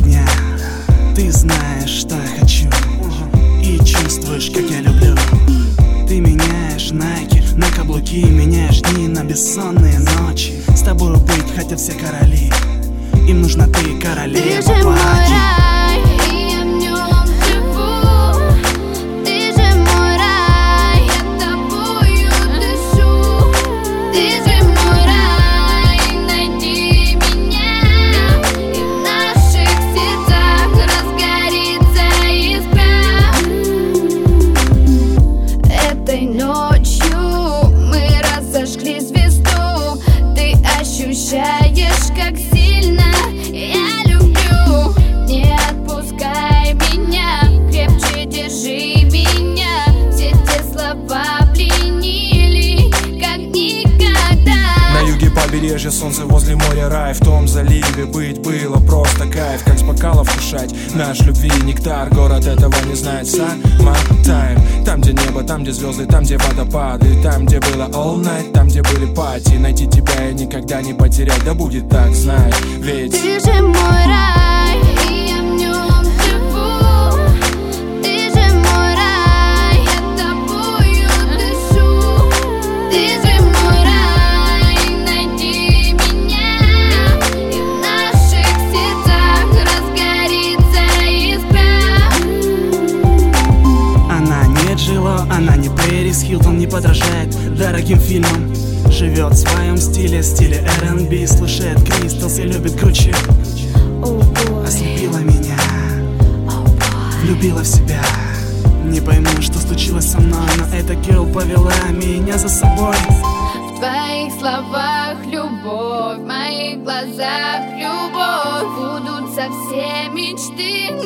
меня. Ты знаешь, что я хочу, и чувствуешь, как я люблю. Ты меняешь найки на каблуки, меняешь дни на бессонные ночи. С тобой быть хотят все короли, им нужна ты, королева. Ты же мой рай, и я в нем живу. Ты же мой рай, я тобою дышу. Ты же мой рай, найди меня, и в наших сердцах разгорится искра. Этой ночью мы разожгли звезду. Ты ощущаешь, как сильно я люблю. Не отпускай меня, крепче держи меня. Все те слова пленили, как никогда. На юге побережья, солнце возле моря, рай. В том заливе быть было просто кайф. Как с бокала вкушать наш любви нектар. Город этого не знает, summertime. Там, где небо, там, где звезды, там, где водопады. Там, где было all night, там, где были пати. Найти тебя и никогда не потерять, да будет так, знай, ведь Ты же мой рай, и я в нем живу. Ты же мой рай, я тобою дышу. Ты же мой рай, найди меня, и в наших сердцах разгорится искра. Она не Джило, она не Пэрис Хилтон, не подражает дорогим фильмам. Живет в своем стиле, стиле R&B, слушает Кристалс и любит Гуччи. Ослепила меня, влюбила в себя. Не пойму, что случилось со мной, но эта герл повела меня за собой. В твоих словах любовь, в моих глазах любовь. Будут со все мечты.